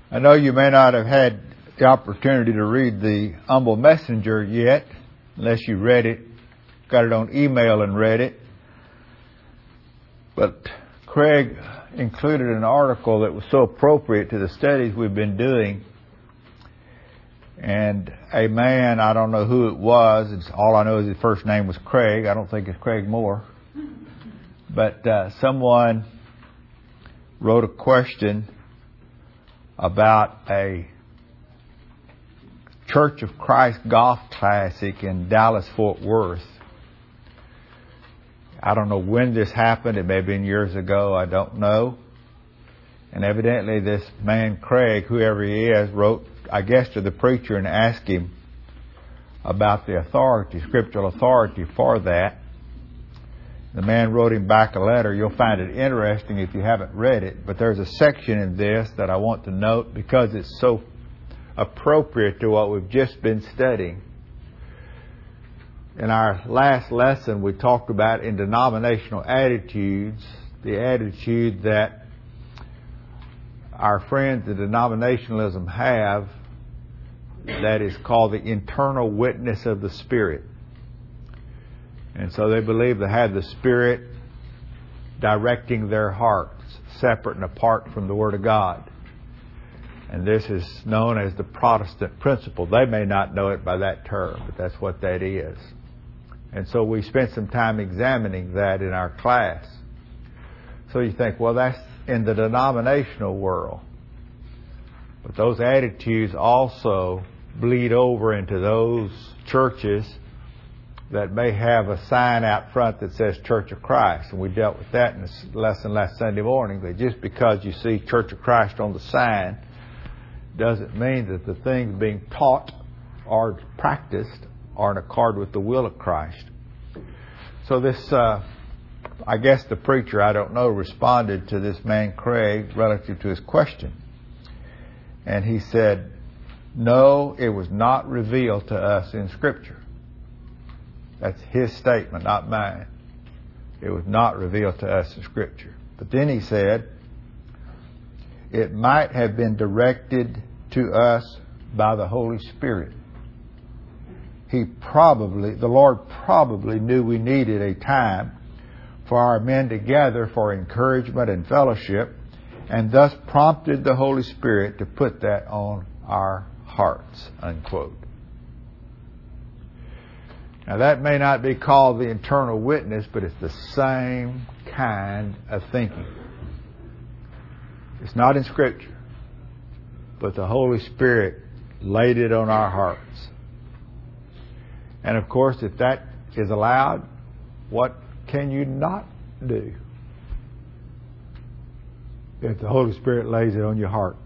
I know you may not have had the opportunity to read the Humble Messenger yet, unless you read it, got it on email and read it. But Craig included an article that was so appropriate to the studies we've been doing. And a man, I don't know who it was, all I know is his first name was Craig. I don't think it's Craig Moore. But someone wrote a question about a Church of Christ golf classic in Dallas-Fort Worth. I don't know when this happened. It may have been years ago. I don't know. And evidently this man, Craig, whoever he is, wrote, I guess, to the preacher and asked him about the authority, scriptural authority for that. The man wrote him back a letter. You'll find it interesting if you haven't read it. But there's a section in this that I want to note because it's so appropriate to what we've just been studying. In our last lesson, we talked about in denominational attitudes, the attitude that our friends in denominationalism have that is called the internal witness of the Spirit. And so they believe they have the Spirit directing their hearts, separate and apart from the Word of God. And this is known as the Protestant principle. They may not know it by that term, but that's what that is. And so we spent some time examining that in our class. So you think, well, that's in the denominational world. But those attitudes also bleed over into those churches that may have a sign out front that says Church of Christ. And we dealt with that in the lesson last Sunday morning. That just because you see Church of Christ on the sign doesn't mean that the things being taught or practiced are in accord with the will of Christ. So this, I guess the preacher, I don't know, responded to this man Craig relative to his question. And he said, no, it was not revealed to us in Scripture. That's his statement, not mine. It was not revealed to us in Scripture. But then he said, it might have been directed to us by the Holy Spirit. The Lord probably knew we needed a time for our men to gather for encouragement and fellowship, and thus prompted the Holy Spirit to put that on our hearts, unquote. Now that may not be called the internal witness, but it's the same kind of thinking. It's not in Scripture, but the Holy Spirit laid it on our hearts. And of course, if that is allowed, what can you not do if the Holy Spirit lays it on your heart?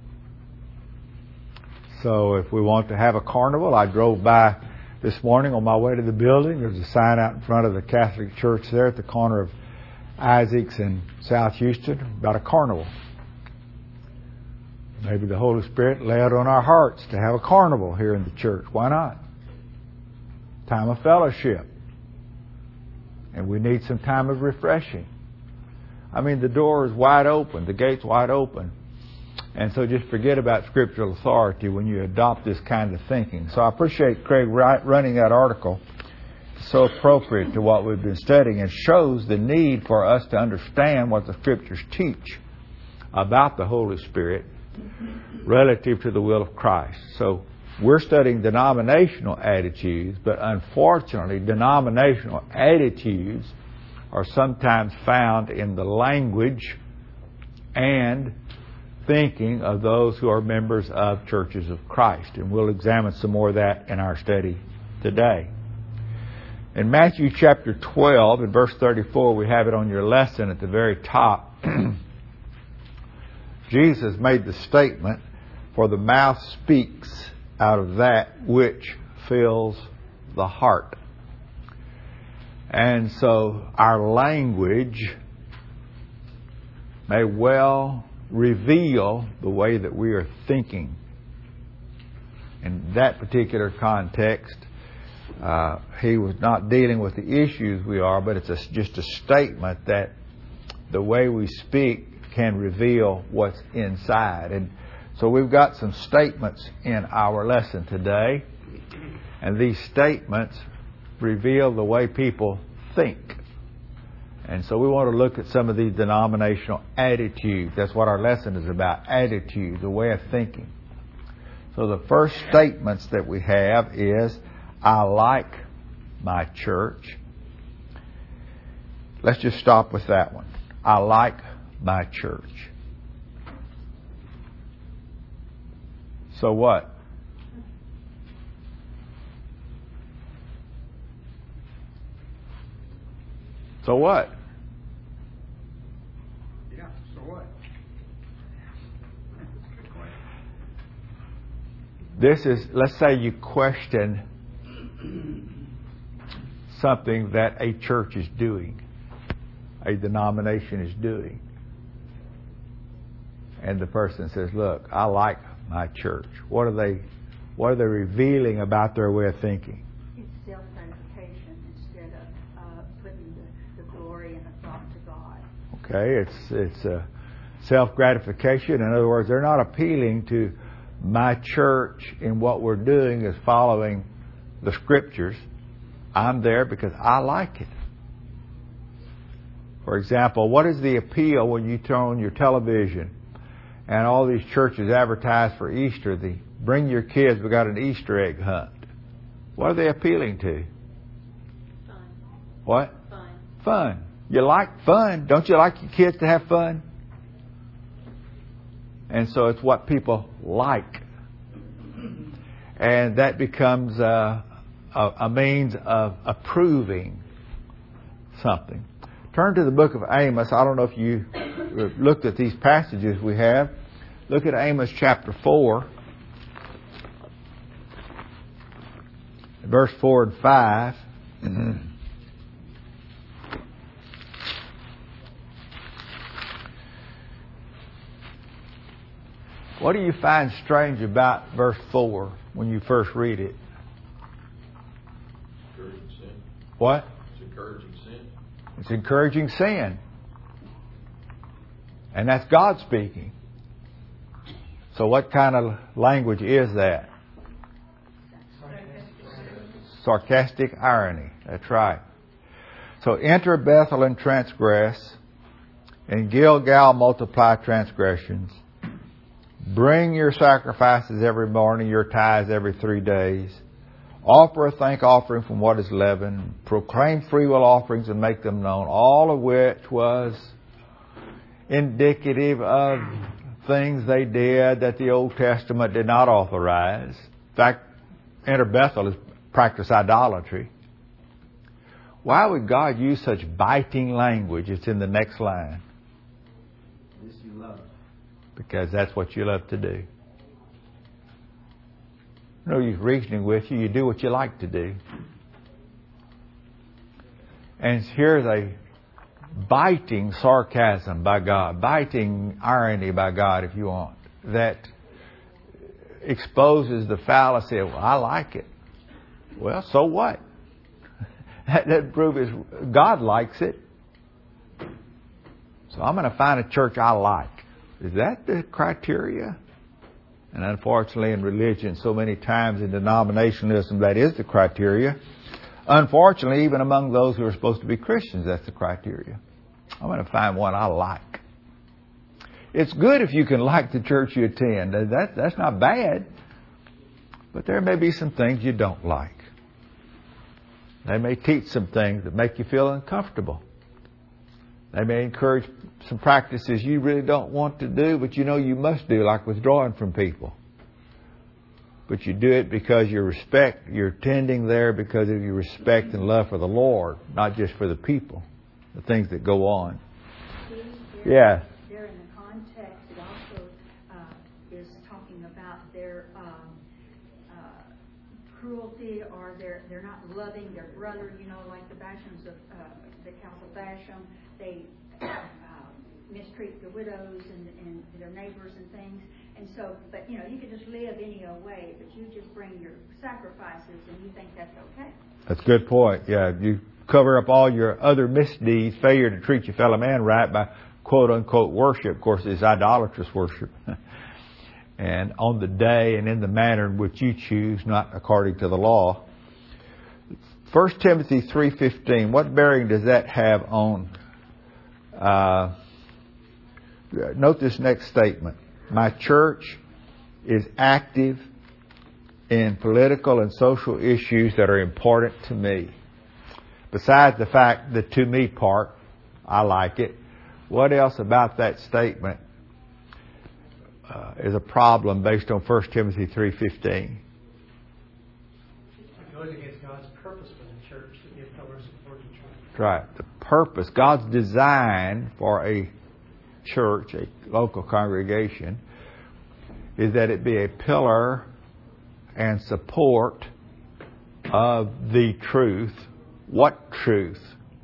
So if we want to have a carnival, I drove by this morning on my way to the building. There's a sign out in front of the Catholic Church there at the corner of Isaacs and South Houston about a carnival. Maybe the Holy Spirit laid on our hearts to have a carnival here in the church. Why not? Time of fellowship. And we need some time of refreshing. I mean, the door is wide open. The gate's wide open. And so just forget about scriptural authority when you adopt this kind of thinking. So I appreciate Craig running that article. It's so appropriate to what we've been studying and shows the need for us to understand what the Scriptures teach about the Holy Spirit relative to the will of Christ. So we're studying denominational attitudes, but unfortunately, denominational attitudes are sometimes found in the language and thinking of those who are members of churches of Christ. And we'll examine some more of that in our study today. In Matthew chapter 12, in verse 34, we have it on your lesson at the very top. Jesus made the statement, for the mouth speaks out of that which fills the heart. And so our language may well reveal the way that we are thinking. In that particular context, he was not dealing with the issues we are, but it's just a statement that the way we speak can reveal what's inside. And So we've got some statements in our lesson today, and these statements reveal the way people think. And so we want to look at some of these denominational attitudes. That's what our lesson is about, attitude, the way of thinking. So the first statements that we have is, I like my church. Let's just stop with that one. I like my church. So what? So what? Yeah, so what? This is, let's say you question something that a church is doing, a denomination is doing. And the person says, look, I like my church. What are they revealing about their way of thinking? It's self-gratification instead of putting the glory and the thought to God. Okay, it's self-gratification. In other words, they're not appealing to my church in what we're doing is following the Scriptures. I'm there because I like it. For example, what is the appeal when you turn on your television and all these churches advertise for Easter? Bring your kids, we got an Easter egg hunt. What are they appealing to? Fun. What? Fun. Fun. You like fun. Don't you like your kids to have fun? And so it's what people like. And that becomes a means of approving something. Turn to the book of Amos. I don't know if you looked at these passages we have. Look at Amos chapter 4, verse 4 and 5. What do you find strange about verse 4 when you first read it? Encouraging sin. What? It's encouraging sin. It's encouraging sin. And that's God speaking. So what kind of language is that? Sarcastic irony. That's right. So enter Bethel and transgress, and Gilgal multiply transgressions. Bring your sacrifices every morning, your tithes every 3 days. Offer a thank offering from what is leavened. Proclaim freewill offerings and make them known. All of which was indicative of things they did that the Old Testament did not authorize. In fact, enter Bethel is practice idolatry. Why would God use such biting language? It's in the next line. This you love. Because that's what you love to do. No use reasoning with you. You do what you like to do. And here's a biting sarcasm by God, biting irony by God, if you want, that exposes the fallacy of, well, I like it. Well, so what? That doesn't prove God likes it. So I'm going to find a church I like. Is that the criteria? And unfortunately in religion, so many times in denominationalism, that is the criteria. Unfortunately, even among those who are supposed to be Christians, that's the criteria. I'm going to find one I like. It's good if you can like the church you attend. That's not bad. But there may be some things you don't like. They may teach some things that make you feel uncomfortable. They may encourage some practices you really don't want to do, but you know you must do, like withdrawing from people. But you do it because you're attending there because of your respect and love for the Lord, not just for the people, the things that go on. Yeah. There in the context, it also is talking about their cruelty, or they're not loving their brother. You know, like the Bashams of the Council Basham, they mistreat the widows and their neighbors and things. And so, but you know, you can just live any old way, but you just bring your sacrifices and you think that's okay. That's a good point. Yeah, you cover up all your other misdeeds, failure to treat your fellow man right by quote unquote worship. Of course, it's idolatrous worship. and on the day and in the manner in which you choose, not according to the law. 1 Timothy 3:15, what bearing does that have on... note this next statement. My church is active in political and social issues that are important to me. Besides the fact, the to me part, I like it. What else about that statement is a problem based on 1 Timothy 3:15? It goes against God's purpose for the church to be a pillar and support of the church. That's right. The purpose, God's design for a church, a local congregation, is that it be a pillar and support of the truth. What truth?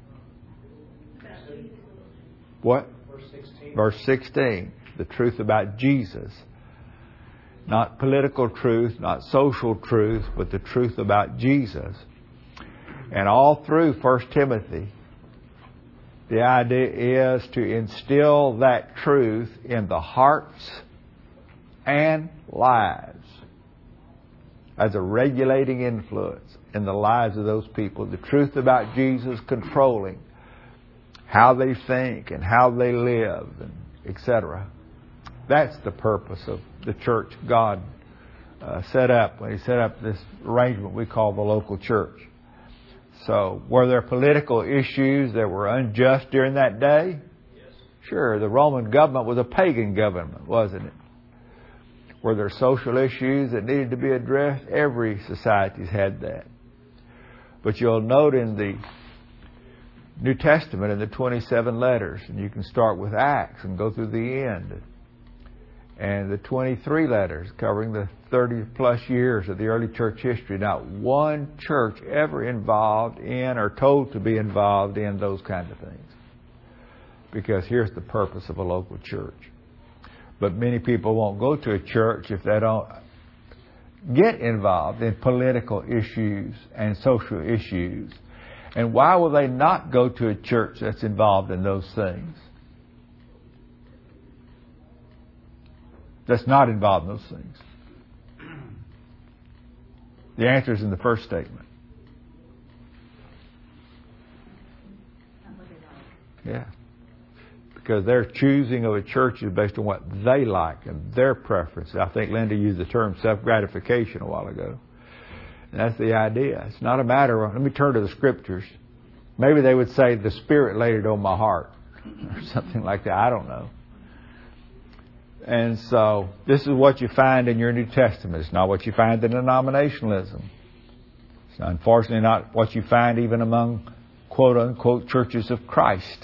What? Verse 16. Verse 16. The truth about Jesus. Not political truth, not social truth, but the truth about Jesus. And all through 1 Timothy, the idea is to instill that truth in the hearts and lives as a regulating influence in the lives of those people. The truth about Jesus controlling how they think and how they live, and etc. That's the purpose of the church God set up when He set up this arrangement we call the local church. So, were there political issues that were unjust during that day? Yes. Sure, the Roman government was a pagan government, wasn't it? Were there social issues that needed to be addressed? Every society's had that. But you'll note in the New Testament, in the 27 letters, and you can start with Acts and go through the end, and the 23 letters covering the 30 plus years of the early church history, not one church ever involved in or told to be involved in those kinds of things. Because here's the purpose of a local church. But many people won't go to a church if they don't get involved in political issues and social issues. And why will they not go to a church that's involved in those things? That's not involved in those things. The answer is in the first statement. Yeah. Because their choosing of a church is based on what they like and their preferences. I think Linda used the term self-gratification a while ago. And that's the idea. It's not a matter of, let me turn to the Scriptures. Maybe they would say, the Spirit laid it on my heart. Or something like that. I don't know. And so, this is what you find in your New Testament. It's not what you find in denominationalism. It's unfortunately not what you find even among quote-unquote churches of Christ.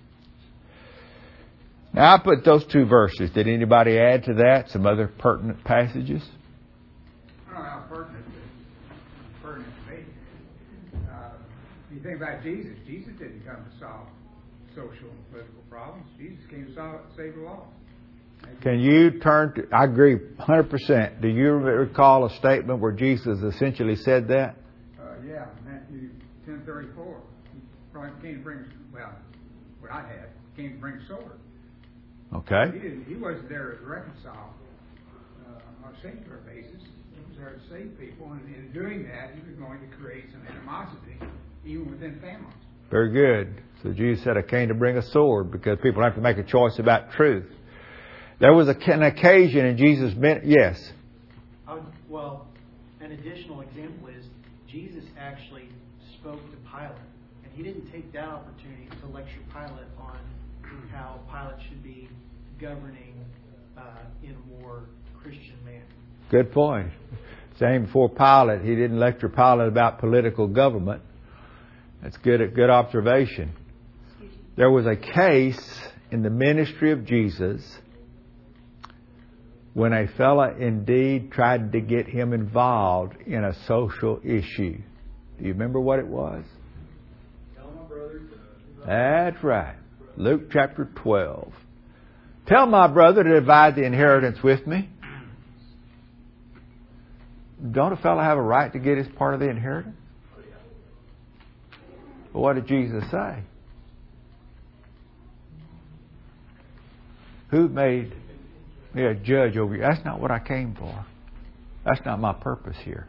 Now, I put those two verses. Did anybody add to that some other pertinent passages? I don't know how pertinent to me. If you think about Jesus, Jesus didn't come to solve social and political problems. Jesus came to save the lost. Can you turn to, I agree 100%. Do you recall a statement where Jesus essentially said that? Yeah, Matthew 10:34. He probably came to bring, well, what I had, came to bring a sword. Okay. He wasn't there to reconcile on a singular basis. He was there to save people, and in doing that, he was going to create some animosity, even within families. Very good. So Jesus said, I came to bring a sword because people have to make a choice about truth. There was an occasion in Jesus' yes. Well, an additional example is Jesus actually spoke to Pilate, and he didn't take that opportunity to lecture Pilate on how Pilate should be governing in a more Christian manner. Good point. Same before Pilate. He didn't lecture Pilate about political government. That's good observation. There was a case in the ministry of Jesus when a fella indeed tried to get him involved in a social issue. Do you remember what it was? Tell my brother. That's right. Luke chapter 12. Tell my brother to divide the inheritance with me. Don't a fellow have a right to get his part of the inheritance? But what did Jesus say? be a judge over you. That's not what I came for. That's not my purpose here.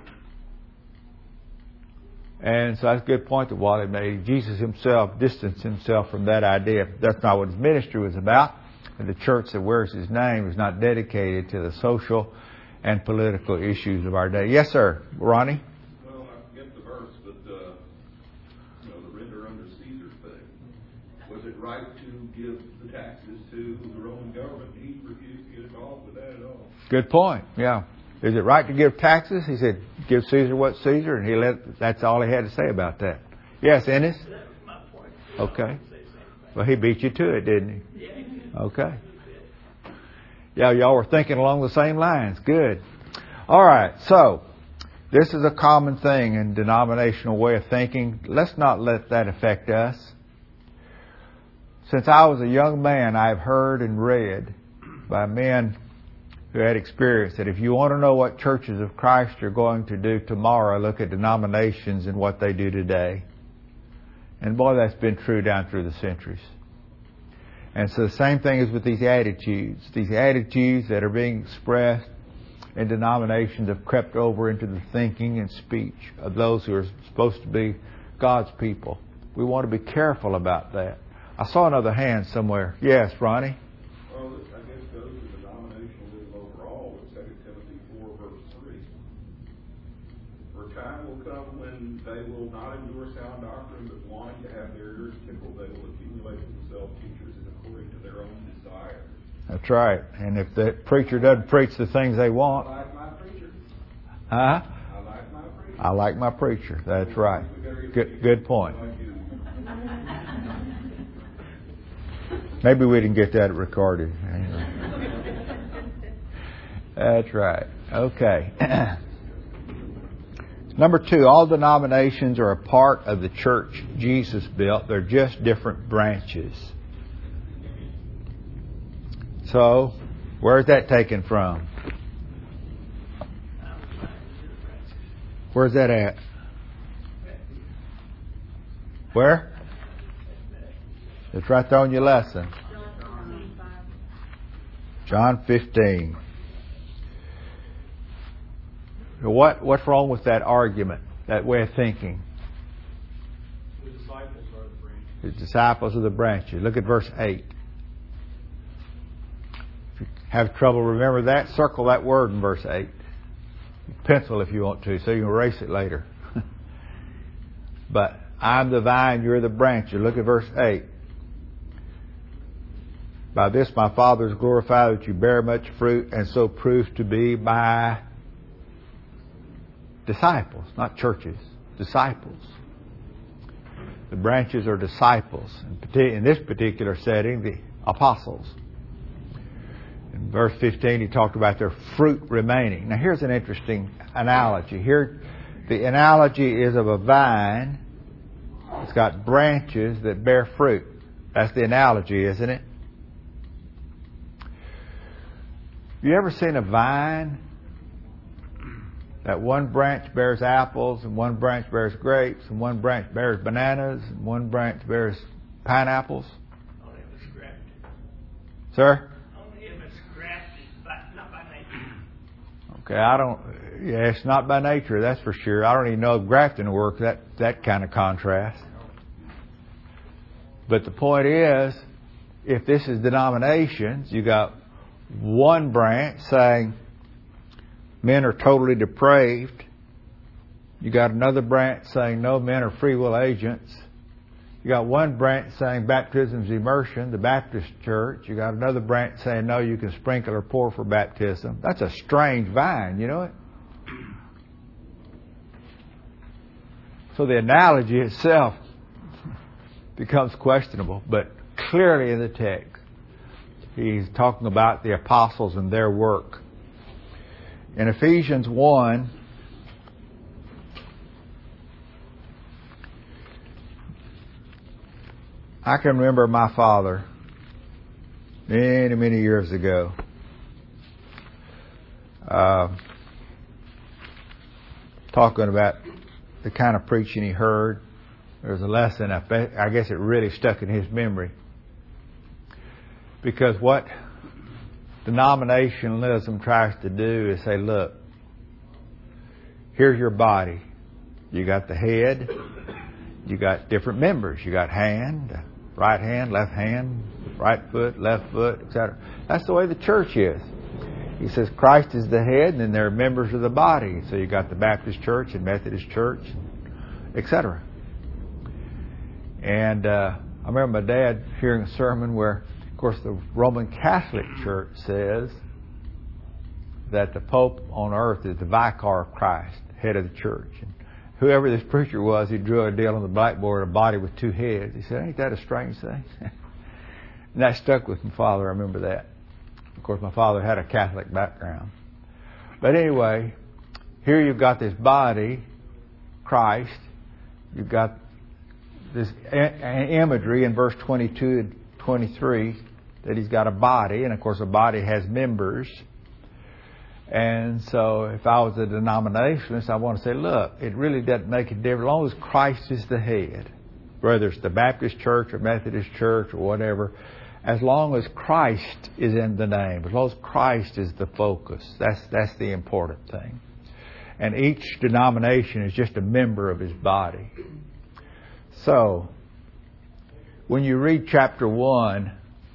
And so that's a good point that Wally made. Jesus himself distanced himself from that idea. That's not what his ministry was about. And the church that wears his name is not dedicated to the social and political issues of our day. Yes, sir. Ronnie? Well, I forget the verse, but the render under Caesar thing. Was it right to give the taxes to the Roman government? He refused to get involved with that at all. Good point. Yeah. Is it right to give taxes? He said, give Caesar what's Caesar, and that's all he had to say about that. Yes, Ennis? That was my point. Okay. Well, he beat you to it, didn't he? Yeah. Okay. Yeah, y'all were thinking along the same lines. Good. All right. So, this is a common thing in denominational way of thinking. Let's not let that affect us. Since I was a young man, I've heard and read by men who had experience that if you want to know what churches of Christ are going to do tomorrow, look at denominations and what they do today. And boy, that's been true down through the centuries. And so the same thing is with these attitudes. These attitudes that are being expressed in denominations have crept over into the thinking and speech of those who are supposed to be God's people. We want to be careful about that. I saw another hand somewhere. Yes, Ronnie? Well, I guess goes to denominationalism overall with 2 Timothy 4, verse 3. For a time will come when they will not endure sound doctrine, but wanting to have their ears tickled, they will accumulate for themselves teachers according to their own desires. That's right. And if the preacher doesn't preach the things they want... I like my preacher. Huh? I like my preacher. I like my preacher. That's right. Good point. Maybe we didn't get that recorded. That's right. Okay. Number 2, all denominations are a part of the church Jesus built. They're just different branches. So, where's that taken from? Where's that at? Where? It's right there on your lesson. John 15. What's wrong with that argument, that way of thinking? The disciples are the branches. The disciples are the branches. Look at verse 8. If you have trouble remember that, circle that word in verse 8. Pencil if you want to, so you can erase it later. But I'm the vine, you're the branches. Look at verse 8. By this my Father is glorified, that you bear much fruit, and so prove to be my disciples, not churches, disciples. The branches are disciples. In this particular setting, the apostles. In verse 15, he talked about their fruit remaining. Now here's an interesting analogy. Here, the analogy is of a vine. It's got branches that bear fruit. That's the analogy, isn't it? You ever seen a vine that one branch bears apples and one branch bears grapes and one branch bears bananas and one branch bears pineapples? Only if it's grafted. Sir? Only if it's grafted, but not by nature. Okay, it's not by nature, that's for sure. I don't even know if grafting works, that kind of contrast. But the point is, if this is denominations, you got one branch saying men are totally depraved. You got another branch saying no, men are free will agents. You got one branch saying baptism's immersion, the Baptist church. You got another branch saying no, you can sprinkle or pour for baptism. That's a strange vine, you know it? So the analogy itself becomes questionable, but clearly in the text, he's talking about the apostles and their work. In Ephesians 1, I can remember my father many, many years ago talking about the kind of preaching he heard. There was a lesson, I guess it really stuck in his memory. Because what denominationalism tries to do is say, look, here's your body. You got the head. You got different members. You got hand, right hand, right foot, left foot, etc. That's the way the church is. He says Christ is the head, and then there are members of the body. So you got the Baptist church and Methodist church, etc. And I remember my dad hearing a sermon where, of course, the Roman Catholic Church says that the Pope on earth is the vicar of Christ, head of the church. And whoever this preacher was, he drew a deal on the blackboard, a body with two heads. He said, ain't that a strange thing? And that stuck with my father. I remember that. Of course, my father had a Catholic background. But anyway, here you've got this body, Christ. You've got this imagery in verse 22 and 23 that he's got a body. And, of course, a body has members. And so if I was a denominationalist, I want to say, look, it really doesn't make a difference as long as Christ is the head, whether it's the Baptist church or Methodist church or whatever, as long as Christ is in the name, as long as Christ is the focus, that's the important thing. And each denomination is just a member of his body. So, when you read chapter 1,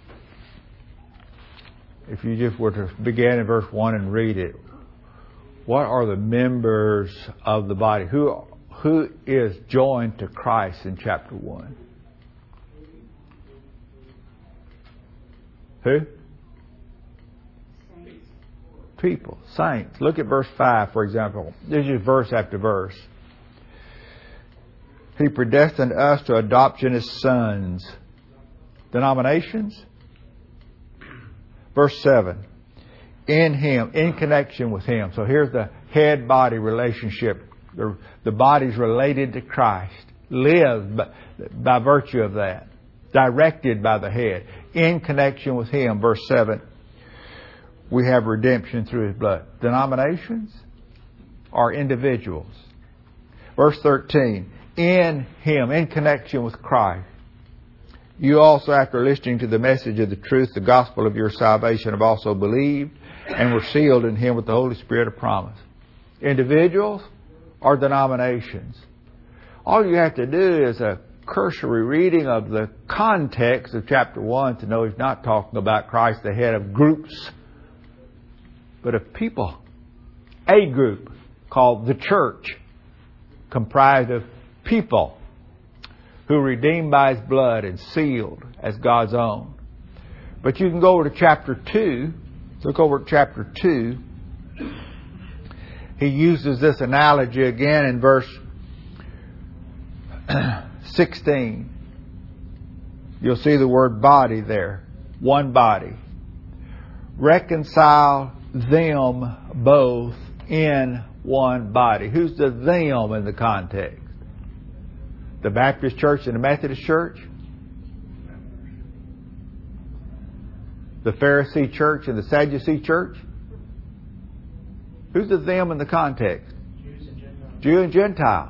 if you just were to begin in verse 1 and read it, what are the members of the body? Who is joined to Christ in chapter 1? Who? Saints. People, saints. Look at verse 5, for example. This is verse after verse. He predestined us to adoption as sons. Denominations? Verse 7. In Him, in connection with Him. So here's the head-body relationship. The body's related to Christ. Lives by virtue of that. Directed by the head. In connection with Him. Verse 7. We have redemption through His blood. Denominations are individuals. Verse 13. In Him, in connection with Christ. You also, after listening to the message of the truth, the gospel of your salvation, have also believed and were sealed in Him with the Holy Spirit of promise. Individuals or denominations. All you have to do is a cursory reading of the context of chapter 1 to know he's not talking about Christ, the head of groups, but of people. A group called the church, comprised of people who are redeemed by His blood and sealed as God's own. But you can go over to chapter 2. Look over at chapter 2. He uses this analogy again in verse 16. You'll see the word body there. One body. Reconcile them both in one body. Who's the them in the context? The Baptist church and the Methodist church? The Pharisee church and the Sadducee church? Who's the them in the context? Jews and Gentiles. Jew and Gentiles.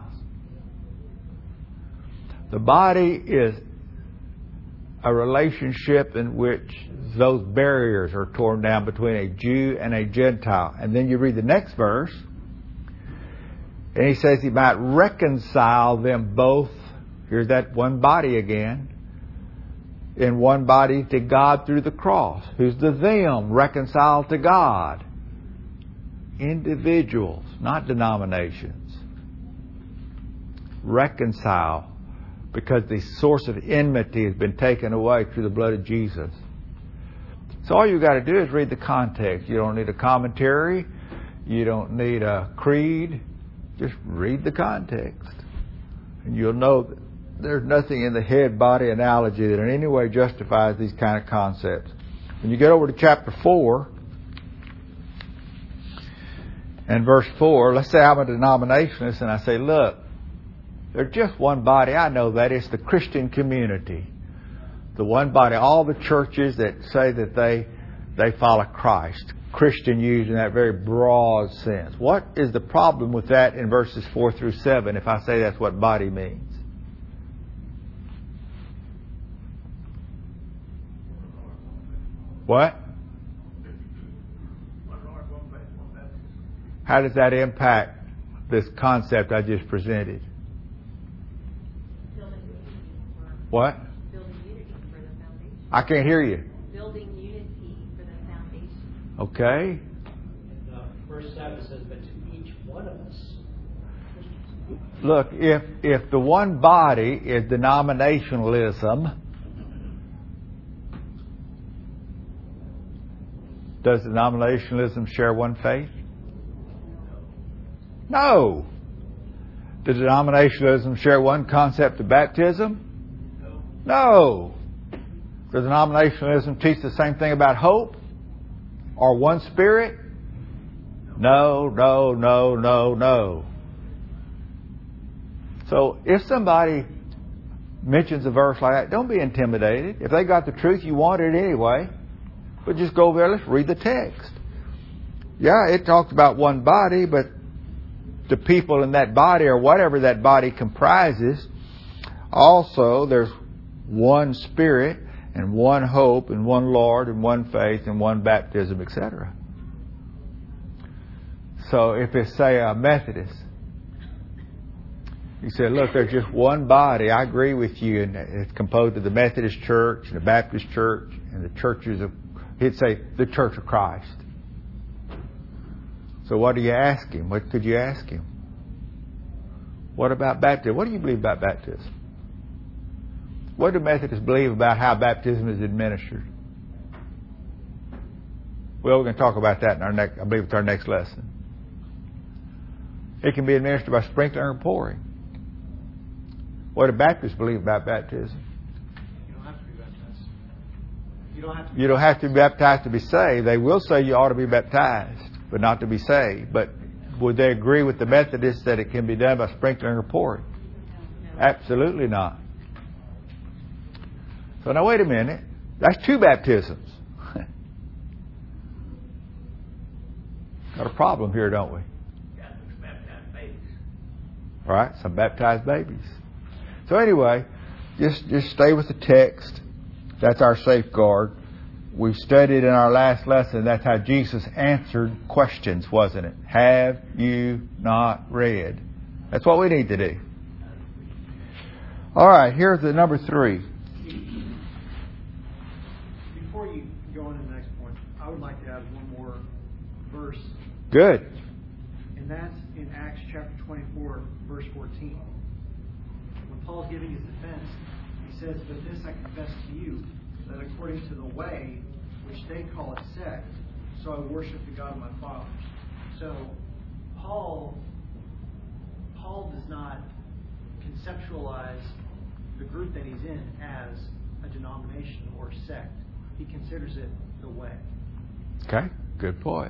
The body is a relationship in which those barriers are torn down between a Jew and a Gentile. And then you read the next verse, and he says he might reconcile them both. Here's that one body again. In one body to God through the cross. Who's the them? Reconciled to God. Individuals, not denominations. Reconcile. Because the source of enmity has been taken away through the blood of Jesus. So all you got to do is read the context. You don't need a commentary. You don't need a creed. Just read the context. And you'll know that there's nothing in the head-body analogy that in any way justifies these kind of concepts. When you get over to chapter 4 and verse 4, let's say I'm a denominationalist and I say, look, there's just one body. I know that. It's the Christian community. The one body. All the churches that say that they follow Christ. Christian used in that very broad sense. What is the problem with that in verses 4 through 7 if I say that's what body means? What? How does that impact this concept I just presented? Building unity for, What? building unity for the foundation. I can't hear you. Building unity for the foundation. Okay. And verse 7 says, but to each one of us. Look, if the one body is denominationalism, does denominationalism share one faith? No. Does denominationalism share one concept of baptism? No. Does denominationalism teach the same thing about hope? Or one spirit? No, no, no, no, no. So if somebody mentions a verse like that, don't be intimidated. If they got the truth, you want it anyway. But just go over there, let's read the text. Yeah, it talks about one body, but the people in that body, or whatever that body comprises, also there's one Spirit and one hope and one Lord and one faith and one baptism, etc. So if it's, say, a Methodist, he said, look, there's just one body. I agree with you. And it's composed of the Methodist Church and the Baptist Church and the churches of, he'd say, the Church of Christ. So what do you ask him? What could you ask him? What about baptism? What do you believe about baptism? What do Methodists believe about how baptism is administered? Well, we're going to talk about that in our next, I believe it's our next lesson. It can be administered by sprinkling or pouring. What do Baptists believe about baptism? You don't have to be baptized. You don't have to be baptized to be saved. They will say you ought to be baptized, but not to be saved. But would they agree with the Methodists that it can be done by sprinkling or pouring? No. Absolutely not. So now wait a minute. That's two baptisms. Got a problem here, don't we? Catholics baptize babies. All right, some baptized babies. So anyway, just stay with the text. That's our safeguard. We studied in our last lesson, that's how Jesus answered questions, wasn't it? Have you not read? That's what we need to do. All right, here's the number 3. Before you go on to the next point, I would like to add one more verse. Good. And that's in Acts chapter 24, verse 14. When Paul's giving his defense, he says, but this I confess to you, that according to the way which they call a sect, so I worship the God of my fathers. So Paul does not conceptualize the group that he's in as a denomination or sect. He considers it the way. Okay, good point.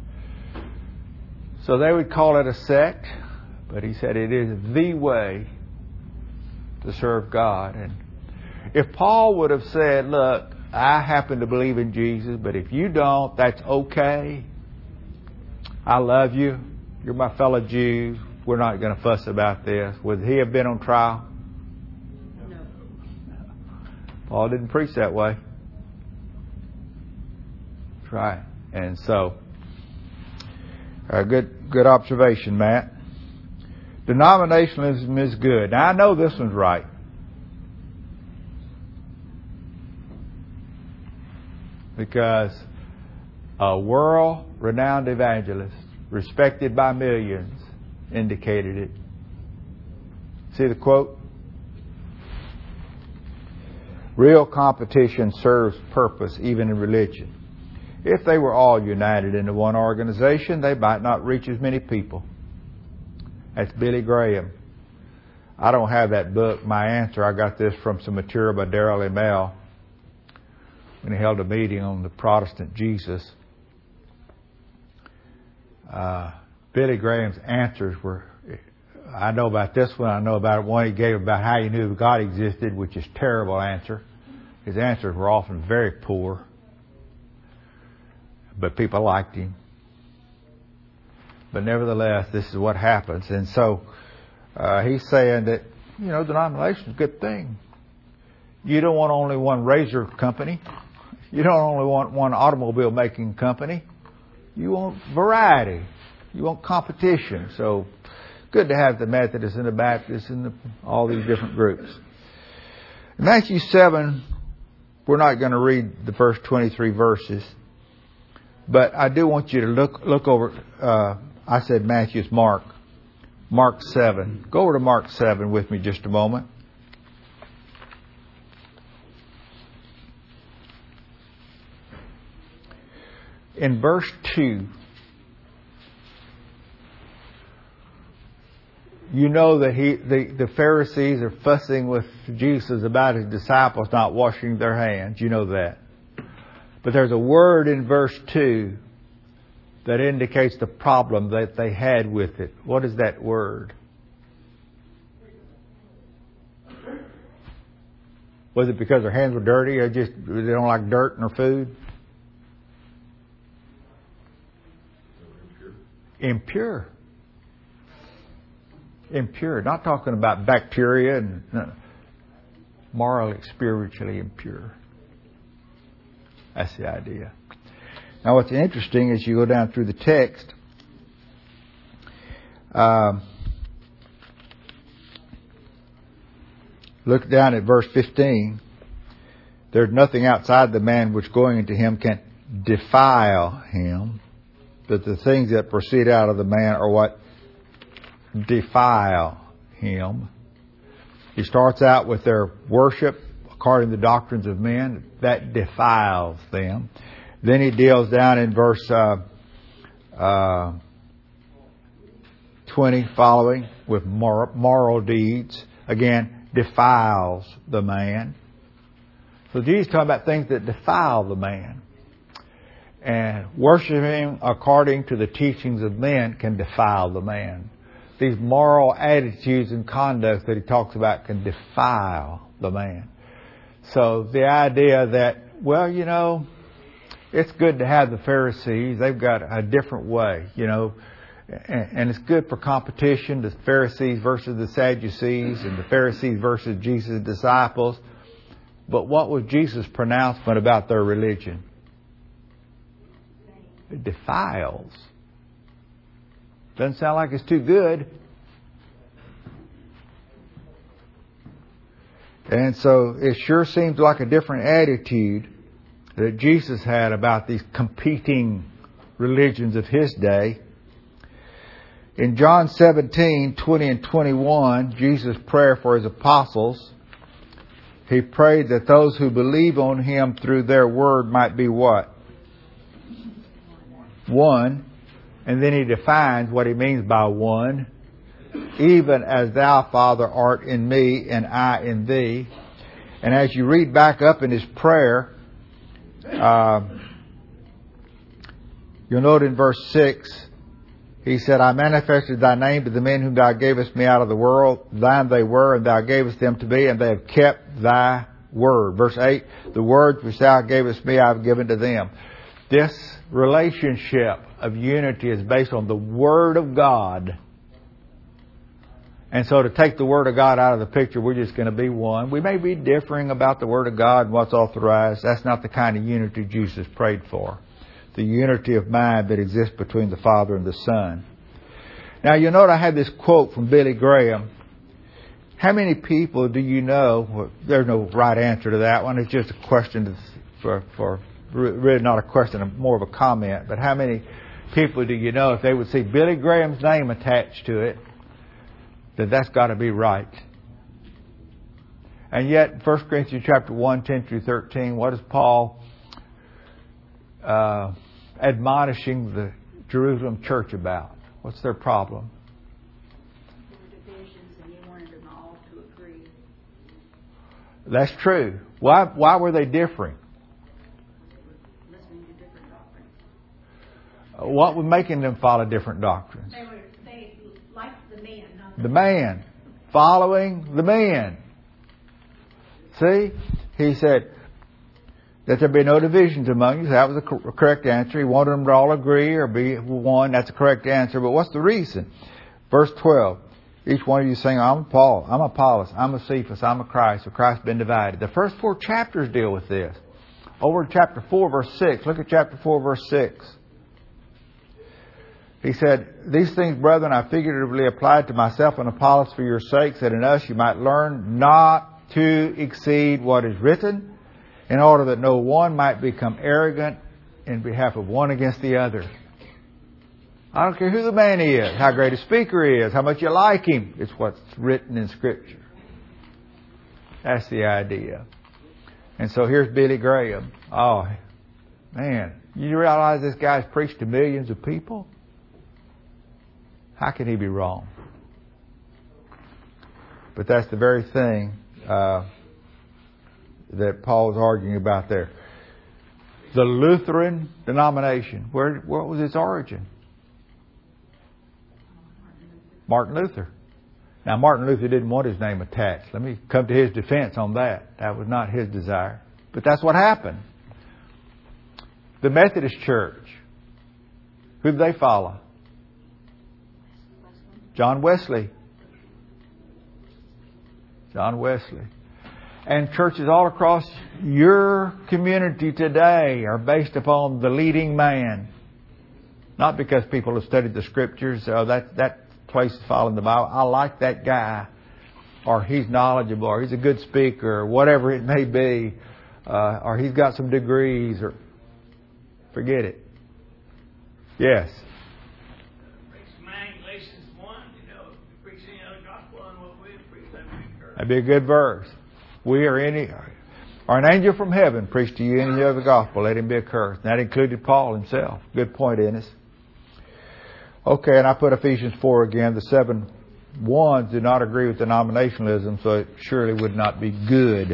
So they would call it a sect, but he said it is the way to serve God. And if Paul would have said, look, I happen to believe in Jesus, but if you don't, that's okay. I love you. You're my fellow Jew. We're not going to fuss about this. Would he have been on trial? No. Paul didn't preach that way. That's right. And so, good observation, Matt. Denominationalism is good. Now, I know this one's right. Because a world-renowned evangelist, respected by millions, indicated it. See the quote? Real competition serves purpose even in religion. If they were all united into one organization, they might not reach as many people. That's Billy Graham. I don't have that book, My Answer. I got this from some material by Darrell Emel when he held a meeting on the Protestant Jesus. Billy Graham's answers were, I know about this one, I know about one he gave about how he knew God existed, which is a terrible answer. His answers were often very poor, but people liked him. But nevertheless, this is what happens. And so he's saying that, denomination is a good thing. You don't want only one razor company. You don't only want one automobile making company. You want variety. You want competition. So good to have the Methodists and the Baptists and all these different groups. In Matthew 7, we're not going to read the first 23 verses, but I do want you to look over, I said Matthew's Mark 7. Go over to Mark 7 with me just a moment. In verse 2, you know that the Pharisees are fussing with Jesus about his disciples not washing their hands. You know that. But there's a word in verse 2 that indicates the problem that they had with it. What is that word? Was it because their hands were dirty or just they don't like dirt in their food? Impure. Impure. Not talking about bacteria and morally, spiritually impure. That's the idea. Now what's interesting is you go down through the text. Look down at verse 15. There's nothing outside the man which going into him can defile him, but the things that proceed out of the man are what defile him. He starts out with their worship according to the doctrines of men. That defiles them. Then he deals down in verse 20 following with moral deeds. Again, defiles the man. So Jesus is talking about things that defile the man. And worshiping according to the teachings of men can defile the man. These moral attitudes and conduct that he talks about can defile the man. So the idea that, well, you know, it's good to have the Pharisees. They've got a different way, you know, and it's good for competition, the Pharisees versus the Sadducees and the Pharisees versus Jesus' disciples. But what was Jesus' pronouncement about their religion? It defiles. Doesn't sound like it's too good. And so it sure seems like a different attitude that Jesus had about these competing religions of his day. In John 17, 20 and 21, Jesus' prayer for his apostles, he prayed that those who believe on him through their word might be what? One. And then he defines what he means by one. Even as thou, Father, art in me and I in thee. And as you read back up in his prayer, you'll note in verse 6, he said, I manifested thy name to the men whom thou gavest me out of the world. Thine they were, and thou gavest them to me, and they have kept thy word. Verse 8, the words which thou gavest me I have given to them. This relationship of unity is based on the Word of God. And so to take the Word of God out of the picture, we're just going to be one. We may be differing about the Word of God and what's authorized. That's not the kind of unity Jesus prayed for. The unity of mind that exists between the Father and the Son. Now you note I had this quote from Billy Graham. How many people do you know? Well, there's no right answer to that one. It's just a question for really not a question, more of a comment. But how many people do you know, if they would see Billy Graham's name attached to it, that's got to be right? And yet, 1 Corinthians chapter 1, 10 through 13, what is Paul admonishing the Jerusalem church about? What's their problem? There were divisions, and he wanted them all to agree. That's true. Why were they differing? Listening to different doctrines. What was making them follow different doctrines? They liked the man, not The man. Following the man. See? He said that there be no divisions among you. That was the correct answer. He wanted them to all agree or be one. That's the correct answer. But what's the reason? Verse 12. Each one of you saying, I'm Paul, I'm Apollos, I'm a Cephas, I'm a Christ. So Christ been divided. The first 4 chapters deal with this. Over to chapter 4, verse 6. Look at chapter 4, verse 6. He said, "These things, brethren, I figuratively applied to myself and Apollos for your sakes, that in us you might learn not to exceed what is written, in order that no one might become arrogant in behalf of one against the other." I don't care who the man is, how great a speaker he is, how much you like him. It's what's written in Scripture. That's the idea. And so here's Billy Graham. Oh, man. You realize this guy's preached to millions of people? How can he be wrong? But that's the very thing that Paul's arguing about there. The Lutheran denomination, what was its origin? Martin Luther. Now, Martin Luther didn't want his name attached. Let me come to his defense on that. That was not his desire. But that's what happened. The Methodist Church, who did they follow? John Wesley. John Wesley. And churches all across your community today are based upon the leading man. Not because people have studied the Scriptures, that place is following the Bible. I like that guy, or he's knowledgeable, or he's a good speaker, or whatever it may be, or he's got some degrees, or forget it. Yes. That'd be a good verse. Or an angel from heaven preached to you any other gospel, let him be accursed. And that included Paul himself. Good point, Ennis. Okay, and I put Ephesians 4 again. The 7 ones do not agree with denominationalism, so it surely would not be good.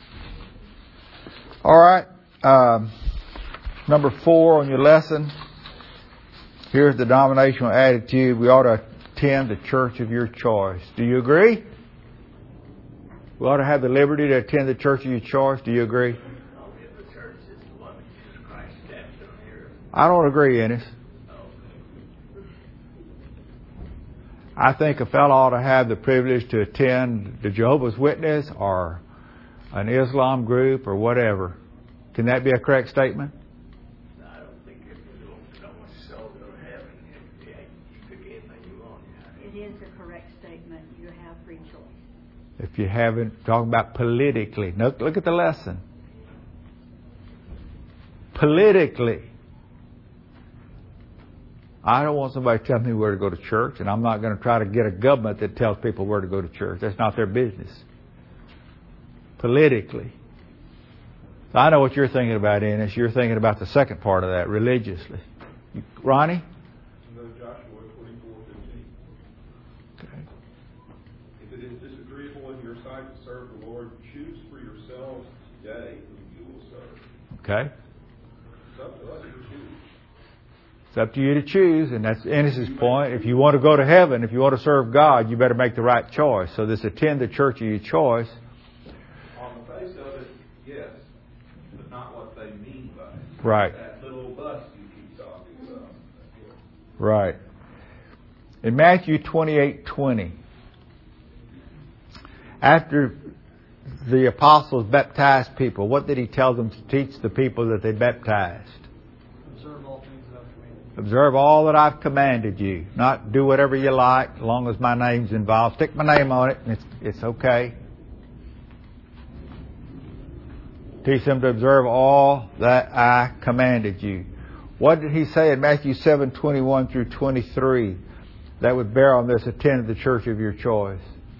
All right. Number 4 on your lesson. Here's the denominational attitude. We ought to attend the church of your choice. Do you agree? We ought to have the liberty to attend the church of your choice. Do you agree? I don't agree, Ennis. I think a fellow ought to have the privilege to attend the Jehovah's Witness or an Islam group or whatever. Can that be a correct statement? I don't think if you don't want to sell to heaven, you pick anything you want. It is a correct statement. You have free choice. If you haven't, talking about politically. Look at the lesson. Politically. I don't want somebody telling me where to go to church, and I'm not going to try to get a government that tells people where to go to church. That's not their business. Politically. So I know what you're thinking about, Ennis. You're thinking about the second part of that, religiously. Ronnie? No, Joshua 24:15. Okay. If it is disagreeable in your sight to serve the Lord, choose for yourselves today whom you will serve. Okay. It's up to us to choose. It's up to you to choose, and that's Ennis's point. If you want to go to heaven, if you want to serve God, you better make the right choice. So this attend the church of your choice. On the face of it, yes, but not what they mean by it. Right. That little bus you keep talking about. Right. In Matthew 28:20, after the apostles baptized people, what did he tell them to teach the people that they baptized? Observe all that I've commanded you. Not do whatever you like, as long as my name's involved. Stick my name on it, and it's okay. Teach them to observe all that I commanded you. What did he say in Matthew 7:21 through 23 that would bear on this? Attend the church of your choice.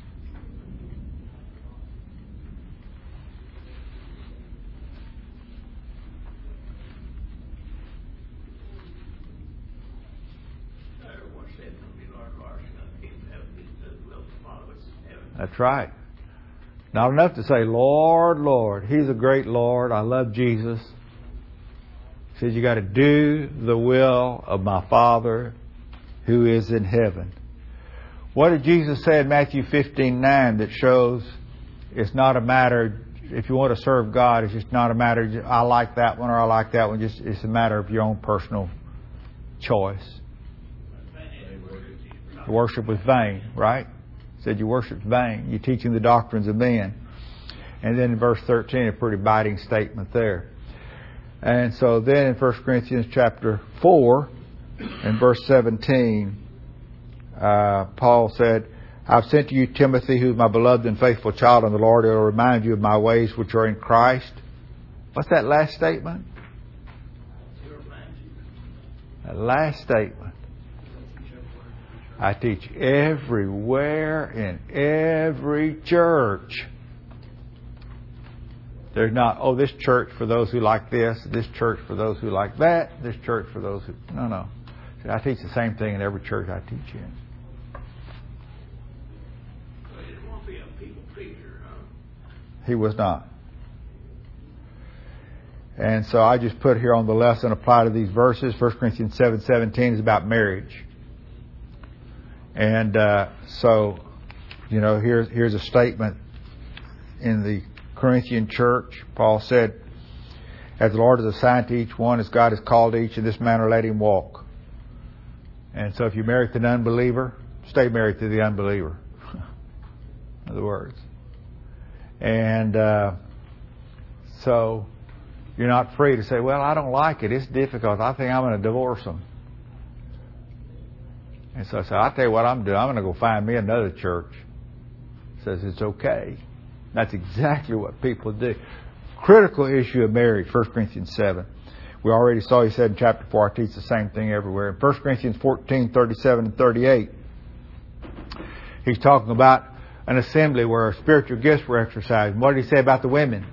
That's right. Not enough to say, Lord, Lord. He's a great Lord. I love Jesus. He says you got to do the will of my Father who is in heaven. What did Jesus say in Matthew 15:9 that shows it's not a matter, if you want to serve God, it's just not a matter, I like that one or I like that one. Just it's a matter of your own personal choice. You worship with vain, right? Said you worship vain. You're teaching the doctrines of men. And then in verse 13, a pretty biting statement there. And so then in 1 Corinthians chapter 4, in verse 17, Paul said, I've sent to you Timothy, who is my beloved and faithful child in the Lord, who will remind you of my ways which are in Christ. What's that last statement? That last statement. I teach everywhere in every church. There's not, oh, this church for those who like this church for those who like that, this church for those who... No. I teach the same thing in every church I teach in. Well, he didn't want to be a people pleaser, huh? He was not. And so I just put here on the lesson, apply to these verses. 1 Corinthians 7:17 is about marriage. And so, here's a statement in the Corinthian church. Paul said, as the Lord has assigned to each one, as God has called each, in this manner let him walk. And so if you're married to an unbeliever, stay married to the unbeliever. In other words. And so you're not free to say, well, I don't like it. It's difficult. I think I'm going to divorce them. And so I said, I'll tell you what I'm doing. I'm going to go find me another church. Says it's okay. That's exactly what people do. Critical issue of marriage, 1 Corinthians 7. We already saw, he said in chapter 4, I teach the same thing everywhere. In 1 Corinthians 14:37 and 38, he's talking about an assembly where spiritual gifts were exercised. And what did he say about the women?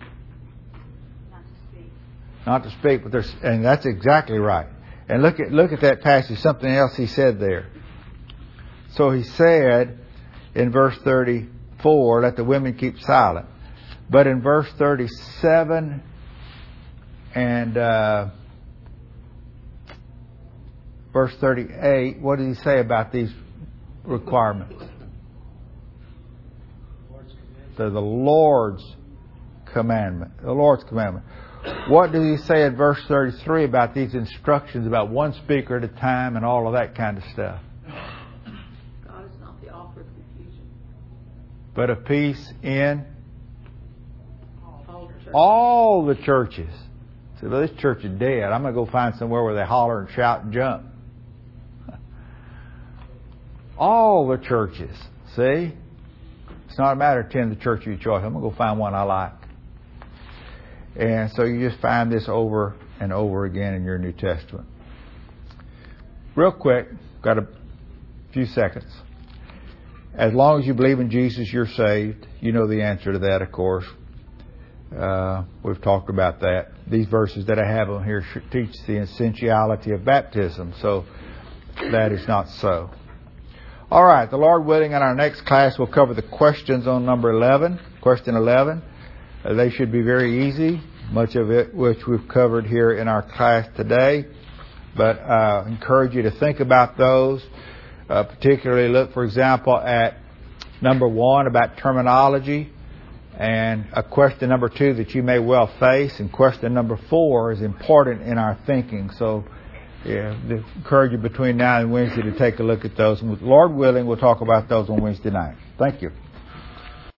Not to speak, but and that's exactly right. And look at that passage, something else he said there. So he said in verse 34, let the women keep silent. But in verse 37 and verse 38, what did he say about these requirements? They're the Lord's commandment. The Lord's commandment. What did he say in verse 33 about these instructions about one speaker at a time and all of that kind of stuff? God is not the author of confusion. But of peace in all the churches. So, well, this church is dead. I'm going to go find somewhere where they holler and shout and jump. All the churches. See? It's not a matter of attending the church of your choice. I'm going to go find one I like. And so you just find this over and over again in your New Testament. Real quick, got a few seconds. As long as you believe in Jesus, you're saved. You know the answer to that, of course. We've talked about that. These verses that I have on here teach the essentiality of baptism. So that is not so. All right, the Lord willing, in our next class we'll cover the questions on number 11. Question 11. They should be very easy, much of it which we've covered here in our class today. But I encourage you to think about those. Particularly look, for example, at number 1 about terminology, and a question number 2 that you may well face, and question number 4 is important in our thinking. So encourage you between now and Wednesday to take a look at those. And Lord willing, we'll talk about those on Wednesday night. Thank you.